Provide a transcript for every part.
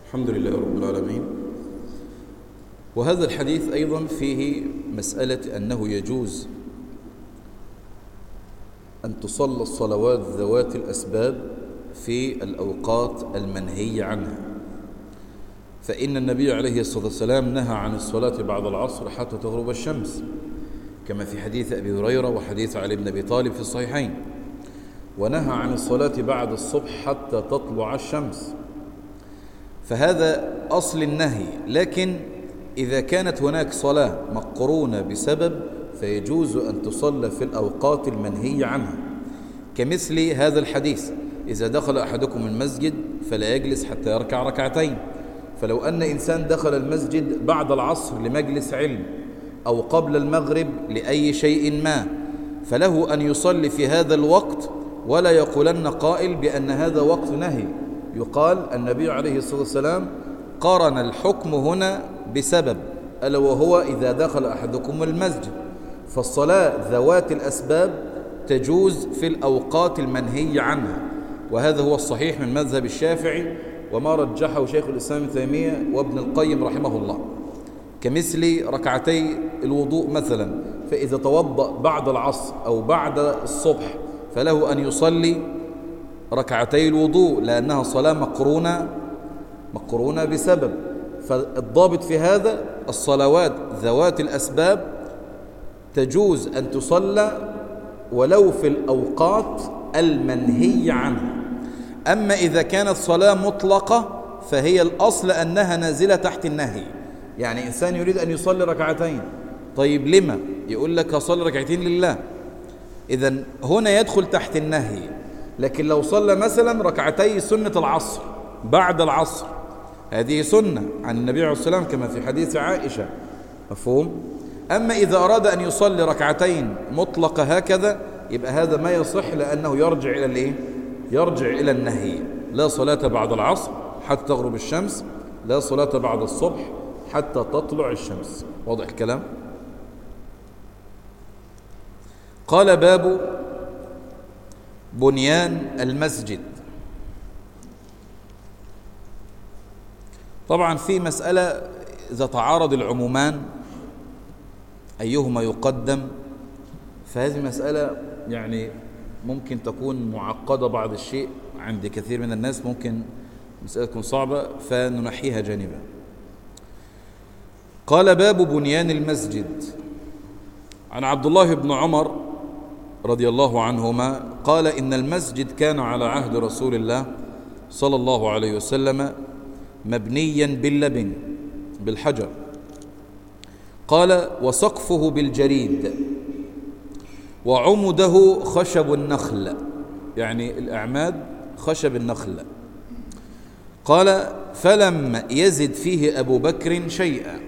الحمد لله رب العالمين. وهذا الحديث أيضا فيه مسألة أنه يجوز أن تصلى الصلوات ذوات الأسباب في الأوقات المنهي عنها، فإن النبي عليه الصلاة والسلام نهى عن الصلاة بعد العصر حتى تغرب الشمس، كما في حديث أبي هريرة وحديث علي بن أبي طالب في الصحيحين، ونهى عن الصلاة بعد الصبح حتى تطلع الشمس. فهذا أصل النهي، لكن إذا كانت هناك صلاة مقرونة بسبب فيجوز أن تصلى في الأوقات المنهي عنها، كمثل هذا الحديث: إذا دخل أحدكم المسجد فلا يجلس حتى يركع ركعتين. فلو أن إنسان دخل المسجد بعد العصر لمجلس علم أو قبل المغرب لأي شيء ما، فله أن يصلي في هذا الوقت، ولا يقولن قائل بأن هذا وقت نهي. يقال النبي عليه الصلاة والسلام قارن الحكم هنا بسبب، ألا وهو إذا دخل أحدكم المسجد. فالصلاة ذوات الأسباب تجوز في الأوقات المنهي عنها، وهذا هو الصحيح من مذهب الشافعي وما رجحه شيخ الإسلام ابن تيمية وابن القيم رحمه الله، كمثل ركعتي الوضوء مثلا، فإذا توضأ بعد العصر أو بعد الصبح فله أن يصلي ركعتي الوضوء، لأنها صلاة مقرونة بسبب. فالضابط في هذا: الصلوات ذوات الأسباب تجوز أن تصلى ولو في الأوقات المنهي عنها. أما إذا كانت صلاة مطلقة فهي الأصل أنها نازلة تحت النهي. يعني إنسان يريد أن يصلي ركعتين، طيب لما؟ يقول لك هصلي ركعتين لله، إذن هنا يدخل تحت النهي. لكن لو صلى مثلا ركعتي سنة العصر بعد العصر، هذه سنة عن النبي عليه الصلاة والسلام كما في حديث عائشة، مفهوم؟ أما إذا أراد أن يصلي ركعتين مطلقة هكذا، يبقى هذا ما يصح، لأنه يرجع إلى الإيه؟ يرجع إلى النهي. لا صلاة بعد العصر حتى تغرب الشمس، لا صلاة بعد الصبح حتى تطلع الشمس. واضح الكلام؟ قال: باب بنيان المسجد. طبعا في مسألة: إذا تعارض العمومان أيهما يقدم؟ فهذه مسألة يعني ممكن تكون معقدة بعض الشيء عند كثير من الناس، ممكن مسألة تكون صعبة فننحيها جانبا. قال: باب بنيان المسجد. عن عبد الله بن عمر رضي الله عنهما قال: إن المسجد كان على عهد رسول الله صلى الله عليه وسلم مبنيا باللبن بالحجر، قال: وسقفه بالجريد، وعمده خشب النخل، يعني الأعماد خشب النخل. قال: فلم يزد فيه أبو بكر شيئا،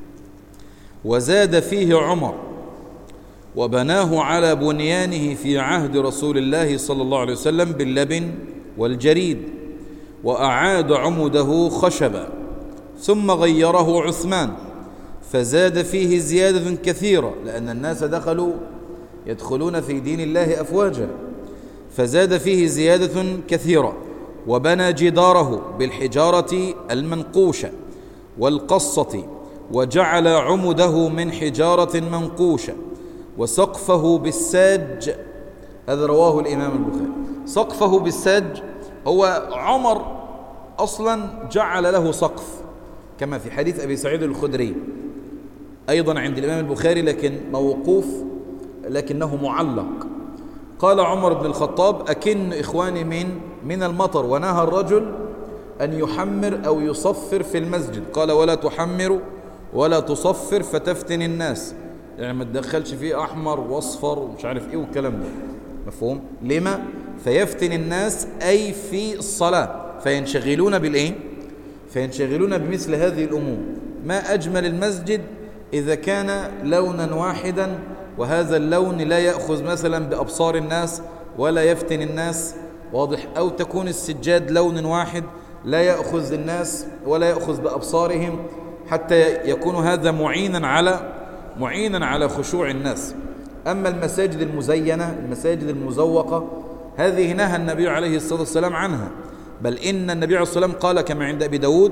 وزاد فيه عمر، وبناه على بنيانه في عهد رسول الله صلى الله عليه وسلم باللبن والجريد، وأعاد عمده خشبا، ثم غيره عثمان فزاد فيه زيادة كثيرة، لأن الناس يدخلون في دين الله أفواجا، فزاد فيه زيادة كثيرة، وبنى جداره بالحجارة المنقوشة والقصة، وجعل عمده من حجارة منقوشة، وسقفه بالساج. هذا رواه الإمام البخاري. سقفه بالساج هو عمر أصلا جعل له سقف، كما في حديث أبي سعيد الخدري أيضا عند الإمام البخاري، لكن موقوف لكنه معلق. قال عمر بن الخطاب: أكن إخواني من المطر، ونهى الرجل أن يحمر أو يصفر في المسجد. قال: ولا تحمر ولا تصفر فتفتن الناس، يعني ما تدخلش فيه أحمر واصفر ومش عارف إيه والكلام ده، مفهوم؟ لما؟ فيفتن الناس أي في الصلاة، فينشغلون بالإيه؟ فينشغلون بمثل هذه الأمور. ما أجمل المسجد إذا كان لونا واحدا، وهذا اللون لا يأخذ مثلا بأبصار الناس ولا يفتن الناس، واضح؟ أو تكون السجاد لون واحد لا يأخذ الناس ولا يأخذ بأبصارهم، حتى يكون هذا معينا على خشوع الناس. أما المساجد المزينة، المساجد المزوقة، هذه نهى النبي عليه الصلاة والسلام عنها، بل إن النبي عليه الصلاة والسلام قال كما عند أبي داود: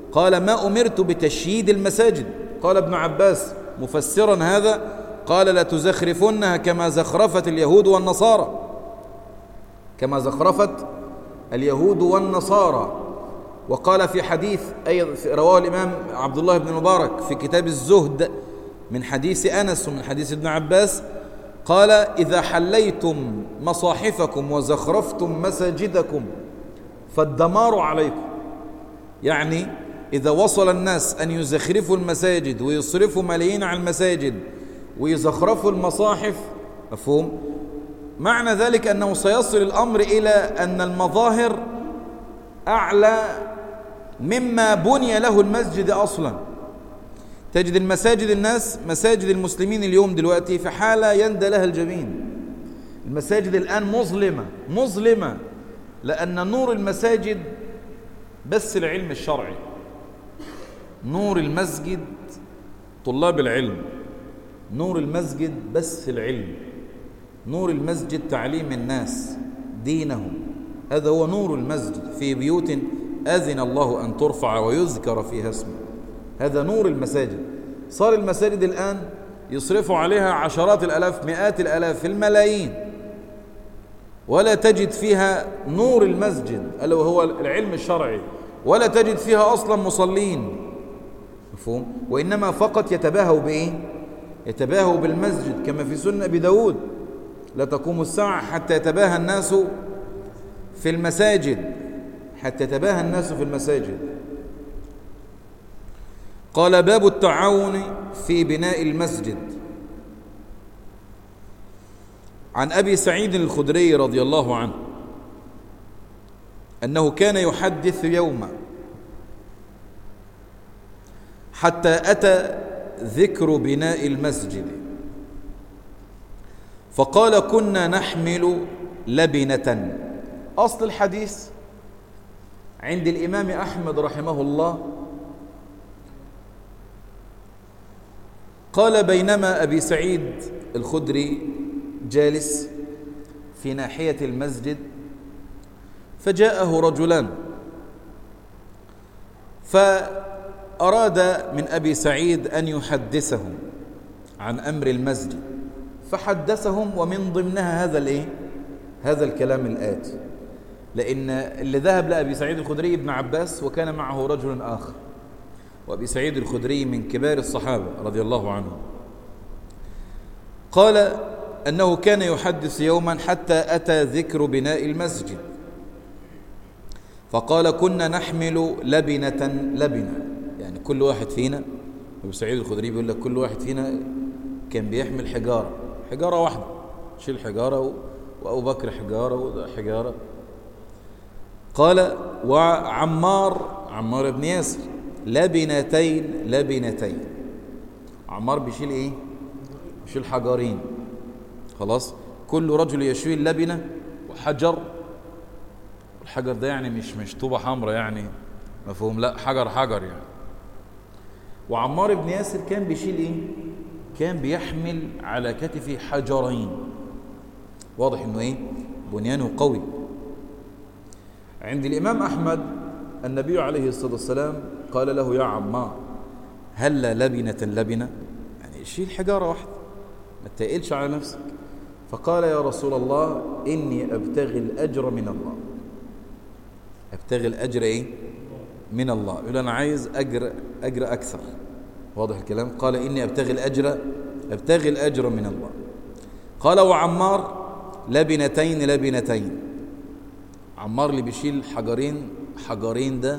قال ما أمرت بتشييد المساجد. قال ابن عباس مفسرا هذا قال لتزخرفنها كما زخرفت اليهود والنصارى، كما زخرفت اليهود والنصارى. وقال في حديث أيضا رواه الإمام عبد الله بن المبارك في كتاب الزهد من حديث أنس ومن حديث ابن عباس قال إذا حليتم مصاحفكم وزخرفتم مساجدكم فالدمار عليكم. يعني إذا وصل الناس أن يزخرفوا المساجد ويصرفوا ملايين على المساجد ويزخرفوا المصاحف، مفهوم؟ معنى ذلك أنه سيصل الأمر إلى أن المظاهر أعلى مما بني له المسجد أصلا. تجد المساجد، الناس مساجد المسلمين اليوم دلوقتي في حالة يندى لها الجبين. المساجد الآن مظلمة لأن نور المساجد بس العلم الشرعي، نور المسجد طلاب العلم، نور المسجد بس العلم، نور المسجد تعليم الناس دينهم، هذا هو نور المسجد في بيوت أذن الله أن ترفع ويذكر فيها اسمه، هذا نور المساجد. صار المساجد الآن يصرفوا عليها عشرات الآلاف مئات الآلاف الملايين ولا تجد فيها نور المسجد ألا وهو العلم الشرعي، ولا تجد فيها أصلا مصلين، مفهوم؟ وإنما فقط يتباهوا بإيه؟ يتباهوا بالمسجد كما في سنة أبي داود لا تقوم الساعة حتى يتباهى الناس في المساجد، حتى يتباهى الناس في المساجد. قال باب التعاون في بناء المسجد. عن أبي سعيد الخدري رضي الله عنه أنه كان يحدث يوما حتى أتى ذكر بناء المسجد فقال كنا نحمل لبنة. أصل الحديث عند الإمام أحمد رحمه الله قال بينما أبي سعيد الخدري جالس في ناحية المسجد فجاءه رجلان فأراد من أبي سعيد أن يحدثهم عن أمر المسجد فحدثهم ومن ضمنها هذا الكلام الآتي، لأن اللي ذهب لأبي سعيد الخدري ابن عباس وكان معه رجل آخر، وأبي سعيد الخدري من كبار الصحابة رضي الله عنهم. قال أنه كان يحدث يوما حتى أتى ذكر بناء المسجد فقال كنا نحمل لبنة، يعني كل واحد فينا، أبو سعيد الخدري بيقول لك كل واحد فينا كان بيحمل حجارة واحدة، شيل حجارة وأبو بكر حجارة وده حجارة. قال وعمار بن ياسر لبنتين. عمار بيشيل ايه؟ بيشيل حجرين، خلاص. كل رجل يشيل لبنة وحجر، الحجر ده يعني مش طوبة حمراء يعني، مفهوم؟ لا، حجر يعني. وعمار بن ياسر كان بيشيل ايه؟ كان بيحمل على كتفه حجرين، واضح انه ايه؟ بنيانه قوي. عند الإمام أحمد النبي عليه الصلاة والسلام قال له يا عمار هل لبنة، يعني شيل حجارة واحدة ما تقلش على نفسك. فقال يا رسول الله إني أبتغي الأجر من الله. أبتغي الأجر إيه؟ من الله. يقول أنا عايز أجر أكثر، واضح الكلام؟ قال إني أبتغي الأجر من الله. قال وعمار لبنتين. عمار اللي بيشيل حجرين ده،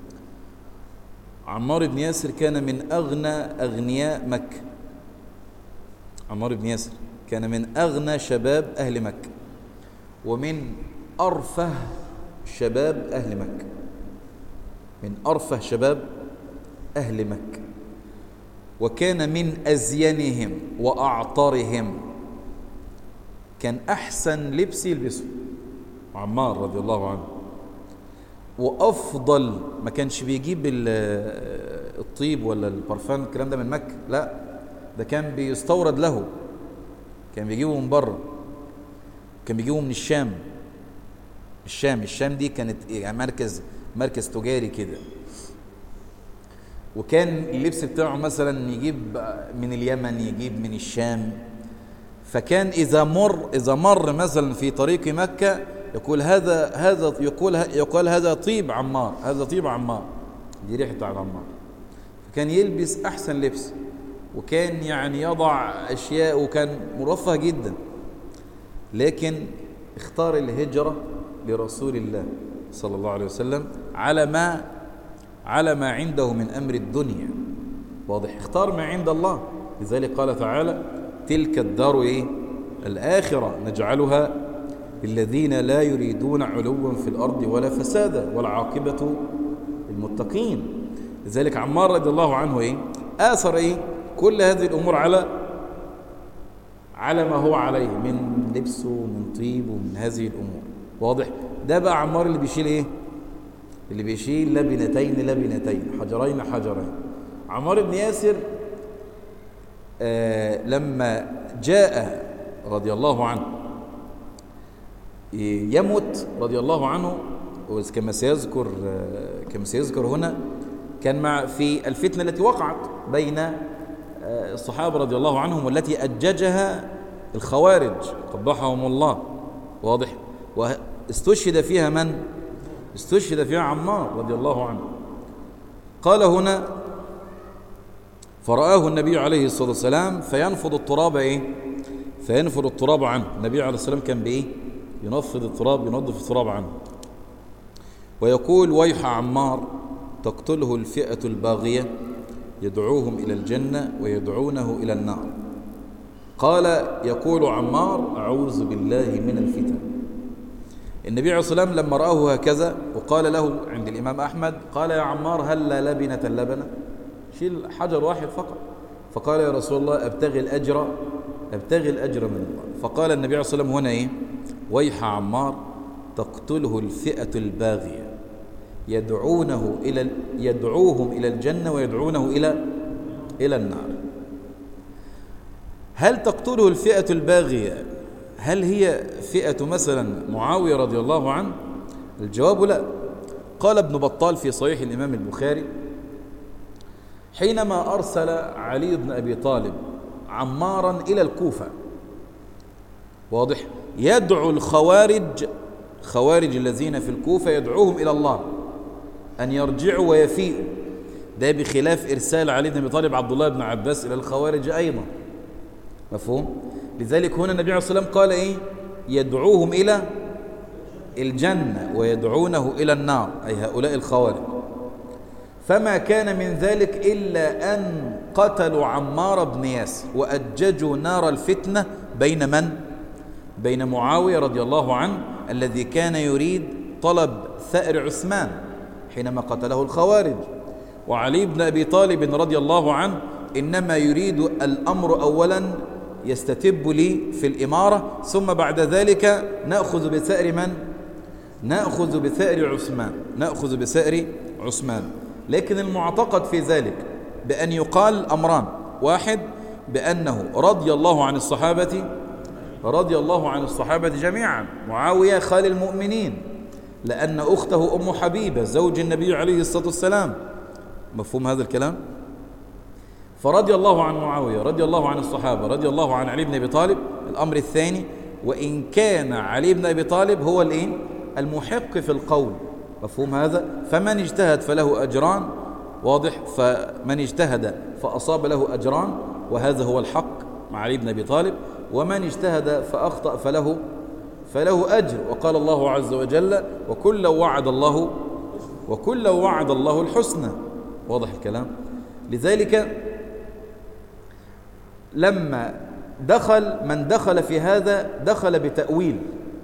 عمار بن ياسر كان من أغنى أغنياء مكة. عمار بن ياسر كان من أغنى شباب أهل مكة ومن أرفه شباب أهل مكة، من أرفه شباب أهل مكة، وكان من أزينهم وأعطرهم، كان أحسن لبس يلبسه عمار رضي الله عنه. وأفضل، ما كانش بيجيب الطيب ولا البرفان الكلام ده من مكة، لا، ده كان بيستورد له، كان بيجيبه من بره، كان بيجيبه من الشام دي كانت يعني مركز تجاري كده. وكان اللبس بتاعه مثلا يجيب من اليمن، يجيب من الشام. فكان إذا مر مثلا في طريق مكة يقول يقول هذا طيب عمار، هذا طيب عمار، دي ريحة عمار. فكان يلبس أحسن لبس، وكان يعني يضع أشياء، وكان مرفه جدا. لكن اختار الهجرة لرسول الله صلى الله عليه وسلم على ما عنده من أمر الدنيا. واضح؟ اختار ما عند الله. لذلك قال تعالى: تلك الدار الآخرة نجعلها للذين لا يريدون علوا في الأرض ولا فسادا والعاقبة للمتقين. لذلك عمار رضي الله عنه آثر كل هذه الأمور على ما هو عليه من لبسه ومن طيب ومن هذه الأمور. واضح؟ ده بقى عمار اللي بيشيل اللي بيشيل لبنتين حجرين. عمار بن ياسر لما جاء رضي الله عنه يموت رضي الله عنه، كما سيذكر هنا، كان في الفتنة التي وقعت بين الصحابة رضي الله عنهم، والتي أججها الخوارج قبحهم الله. واضح؟ واستشهد فيها من؟ استشهد فيها عمار رضي الله عنه. قال هنا: فرآه النبي عليه الصلاة والسلام فينفض التراب عنه. النبي عليه الصلاة والسلام كان ينفض التراب عنه، ويقول: ويح عمار تقتله الفئة الباغية يدعوهم إلى الجنة ويدعونه إلى النار. قال يقول عمار: أعوذ بالله من الفتن. النبي عليه الصلاة والسلام لما رآه هكذا وقال له عند الإمام أحمد، قال: يا عمار هل لبنة شيل حجر واحد فقط. فقال: يا رسول الله أبتغي الأجر من الله. فقال النبي عليه الصلاة والسلام هنا ويح عمار تقتله الفئة الباغية يدعوهم إلى الجنة ويدعونه إلى النار. هل تقتله الفئة الباغية؟ هل هي فئة مثلا معاوية رضي الله عنه؟ الجواب لا. قال ابن بطال في صحيح الإمام البخاري: حينما أرسل علي بن أبي طالب عمارا إلى الكوفة، واضح، يدعو الخوارج الذين في الكوفة، يدعوهم إلى الله أن يرجعوا ويفيئوا. ده بخلاف إرسال علي بن أبي طالب عبد الله بن عباس إلى الخوارج أيضا. مفهوم؟ لذلك هنا النبي عليه الصلاة والسلام قال يدعوهم إلى الجنة ويدعونه إلى النار، أي هؤلاء الخوارج. فما كان من ذلك إلا أن قتلوا عمار بن ياسر وأججوا نار الفتنة بين من؟ بين معاوية رضي الله عنه الذي كان يريد طلب ثأر عثمان حينما قتله الخوارج، وعلي بن أبي طالب رضي الله عنه إنما يريد الأمر أولا يستتب لي في الإمارة، ثم بعد ذلك نأخذ بثأر من؟ نأخذ بثأر عثمان. لكن المعتقد في ذلك بأن يقال أمران: واحد بأنه رضي الله عن الصحابة جميعا، معاوية خال المؤمنين، لأن أخته أم حبيبة زوج النبي عليه الصلاة والسلام. مفهوم هذا الكلام؟ فرضي الله عن معاوية، رضي الله عن الصحابة، رضي الله عن علي بن أبي طالب. الأمر الثاني: وإن كان علي بن أبي طالب هو المحق في القول. مفهوم هذا؟ فمن اجتهد فله أجران، واضح، فمن اجتهد فأصاب له أجران، وهذا هو الحق مع علي بن أبي طالب. ومن اجتهد فأخطأ فله أجر. وقال الله عز وجل: وكلا وعد الله الحسنى. واضح الكلام؟ لذلك لما من دخل في هذا دخل بتأويل.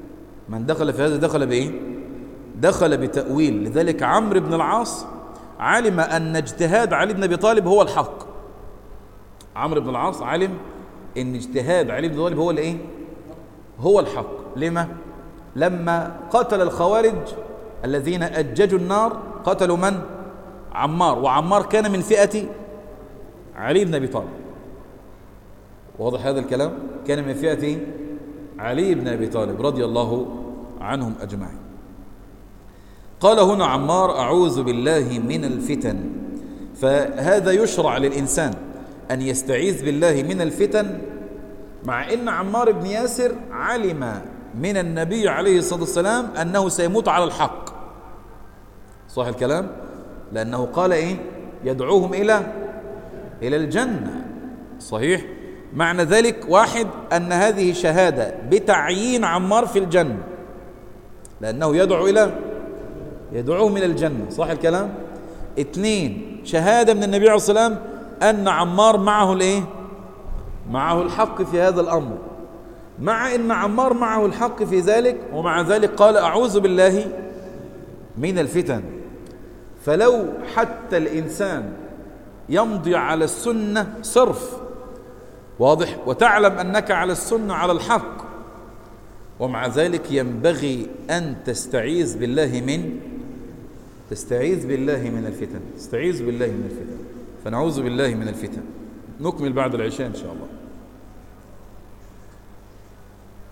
دخل بتأويل. لذلك عمرو بن العاص علم أن اجتهاد علي بن أبي طالب هو الحق. عمرو بن العاص علم أن اجتهاد علي بن أبي طالب هو الحق. لما؟ لما قتل الخوارج الذين أججوا النار قتلوا من؟ عمار، وعمار كان من فئة علي بن أبي طالب. واضح هذا الكلام؟ كان من فئة علي بن أبي طالب رضي الله عنهم أجمعين. قال هنا عمار: أعوذ بالله من الفتن. فهذا يشرع للإنسان أن يستعيذ بالله من الفتن، مع أن عمار بن ياسر علم من النبي عليه الصلاة والسلام أنه سيموت على الحق، صح الكلام؟ لأنه قال إيه؟ يدعوهم إلى الجنة، صحيح؟ معنى ذلك واحد أن هذه شهادة بتعيين عمار في الجنة، لأنه يدعوهم إلى الجنة، صح الكلام؟ اثنين، شهادة من النبي عليه الصلاة والسلام أن عمار معه الحق في هذا الأمر، مع أن عمار معه الحق في ذلك، ومع ذلك قال أعوذ بالله من الفتن. فلو حتى الإنسان يمضي على السنة صرف، واضح، وتعلم أنك على السنة على الحق، ومع ذلك ينبغي أن تستعيذ بالله من الفتن، فنعوذ بالله من الفتن. نكمل بعد العشاء إن شاء الله.